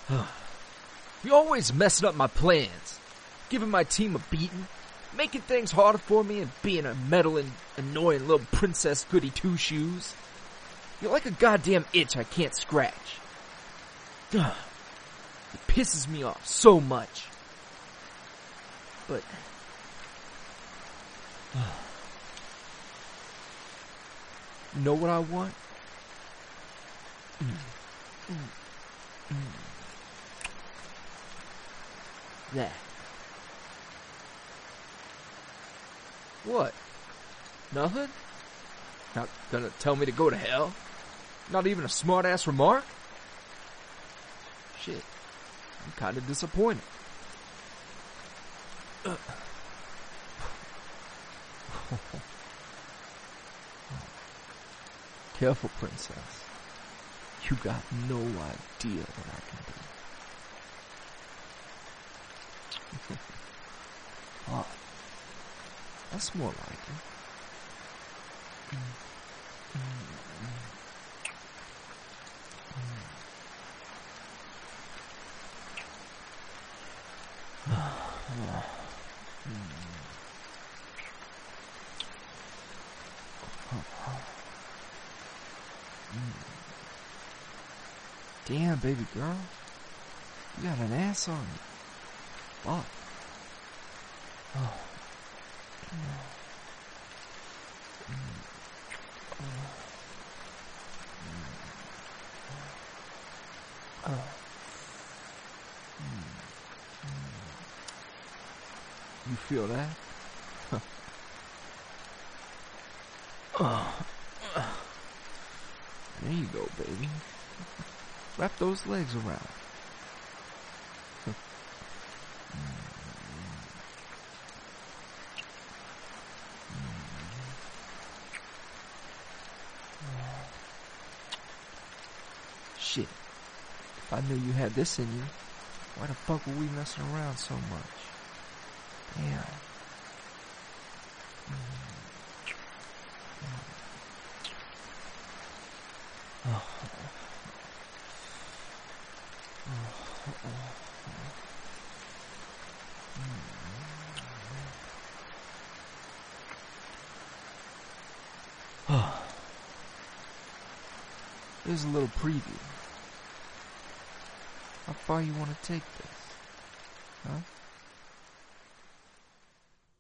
You're always messing up my plans, giving my team a beating, making things harder for me, and being a meddling, annoying little princess goody two-shoes. You're like a goddamn itch I can't scratch. It pisses me off so much. But you know what I want? That. What? Nothing? Not gonna tell me to go to hell? Not even a smart-ass remark? Shit. I'm kinda disappointed. Careful, princess. You got no idea what I can do. Oh, that's more like it. Damn, baby girl. You got an ass on you. Fuck. Oh. You feel that? There you go, baby. Wrap those legs around. Shit. If I knew you had this in you, why the fuck were we messing around so much? Damn. Here's a little preview. How far you want to take this? Huh?